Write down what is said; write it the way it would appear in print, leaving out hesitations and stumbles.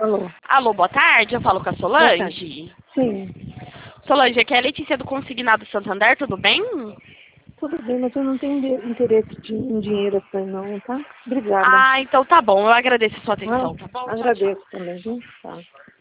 Alô. Alô, boa tarde. Eu falo com a Boa Solange. tarde. Sim. Solange, aqui é a Letícia do Consignado Santander, tudo bem? Tudo bem, mas eu não tenho interesse em dinheiro assim não, tá? Obrigada. Ah, então tá bom. Eu agradeço a sua Ah, atenção, tá bom? Tchau, tchau. agradeço também, viu? Tá.